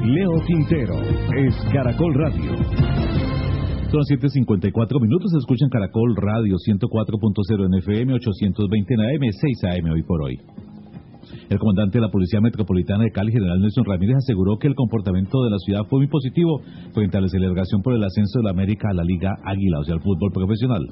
Leo Quintero, es Caracol Radio. Son 7:54 minutos, se escuchan Caracol Radio 104.0 en FM, 820 en AM, 6 AM hoy por hoy. El comandante de la Policía Metropolitana de Cali, general Nelson Ramírez, aseguró que el comportamiento de la ciudad fue muy positivo frente a la celebración por el ascenso de la América a la Liga Águila, o sea, al fútbol profesional.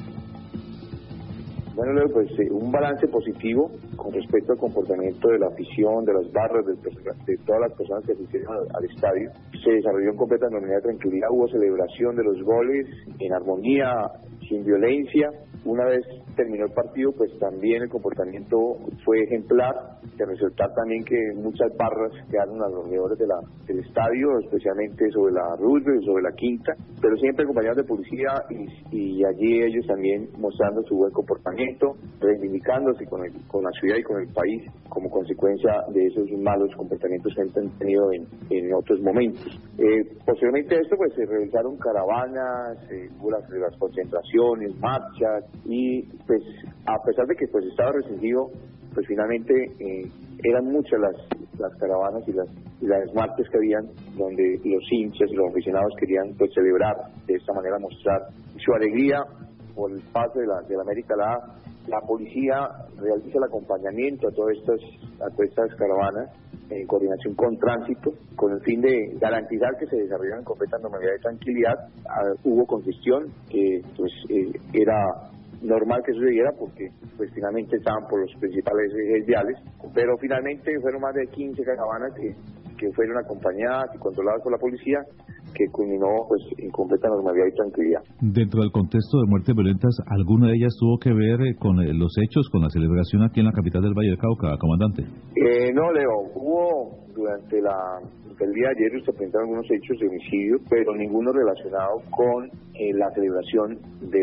Bueno, Leo, pues un balance positivo con respecto al comportamiento de la afición, de las barras, de todas las personas que asistieron al estadio. Se desarrolló en completa normalidad y tranquilidad, hubo celebración de los goles en armonía, sin violencia. Una vez terminó el partido, pues también el comportamiento fue ejemplar. De resaltar también que muchas barras quedaron alrededor del estadio, especialmente sobre la Roosevelt y sobre la Quinta, pero siempre acompañados de policía y allí ellos también mostrando su buen comportamiento, reivindicándose con la ciudad y con el país como consecuencia de esos malos comportamientos que han tenido en otros momentos. Posteriormente a esto, pues se realizaron caravanas, hubo las concentraciones, marchas, y pues a pesar de que pues estaba restringido, pues finalmente eran muchas las caravanas y las marchas que habían, donde los hinchas y los aficionados querían pues celebrar de esta manera, mostrar su alegría por el paso de la América a la A. La policía realiza el acompañamiento a todas estas caravanas en coordinación con tránsito, con el fin de garantizar que se desarrollaran en completa normalidad y tranquilidad. Hubo congestión, que pues era normal que sucediera porque pues finalmente estaban por los principales ejes viales, pero finalmente fueron más de 15 caravanas que fueron acompañadas y controladas por la policía, que culminó pues en completa normalidad y tranquilidad. Dentro del contexto de muertes violentas, ¿alguna de ellas tuvo que ver con los hechos, con la celebración aquí en la capital del Valle del Cauca, comandante? No, Leo, hubo durante el día de ayer se presentaron algunos hechos de homicidio, pero ninguno relacionado con la celebración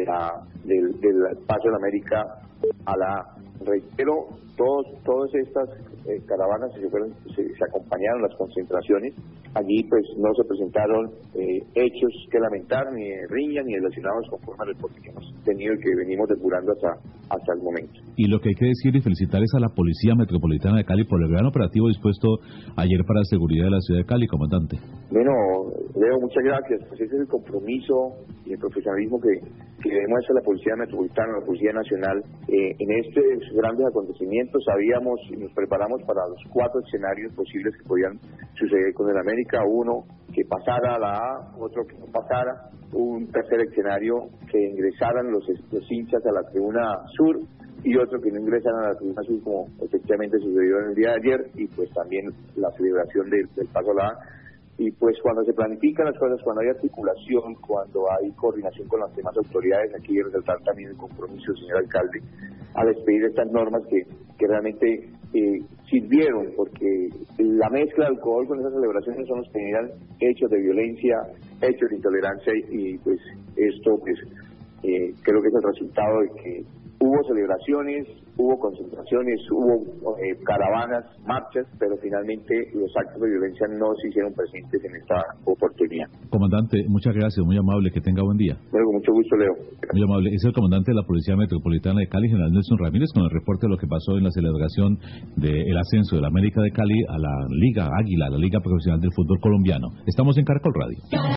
del paso de la América a la. Reitero, todas estas caravanas se acompañaron las concentraciones. Allí pues no se presentaron hechos que lamentar, ni de riña, ni relacionados con forma de reporte que hemos tenido y que venimos depurando hasta el momento. Y lo que hay que decir y felicitar es a la Policía Metropolitana de Cali por el gran operativo dispuesto ayer para la seguridad de la ciudad de Cali, comandante. Bueno, Leo, muchas gracias. Pues ese es el compromiso y el profesionalismo que demuestra la Policía Metropolitana, la Policía Nacional. En estos grandes acontecimientos sabíamos y nos preparamos para los 4 escenarios posibles que podían suceder con el América. Uno, que pasara a la A, otro que no pasara, un tercer escenario que ingresaran los hinchas a la tribuna sur, y otro que no ingresaran a la tribuna sur, como efectivamente sucedió en el día de ayer, y pues también la celebración del paso a la A. Y pues cuando se planifican las cosas, cuando hay articulación, cuando hay coordinación con las demás autoridades, aquí resaltar también el compromiso del señor alcalde al expedir estas normas que realmente sirvieron, porque la mezcla de alcohol con esas celebraciones son los que generan hechos de violencia, hechos de intolerancia, y pues esto pues creo que es el resultado de que hubo celebraciones, hubo concentraciones, hubo caravanas, marchas, pero finalmente los actos de violencia no se hicieron presentes en esta oportunidad. Comandante, muchas gracias, muy amable, que tenga buen día. Bueno, con mucho gusto, Leo. Muy amable, es el comandante de la Policía Metropolitana de Cali, general Nelson Ramírez, con el reporte de lo que pasó en la celebración del ascenso de la América de Cali a la Liga Águila, la Liga Profesional del Fútbol Colombiano. Estamos en Caracol Radio.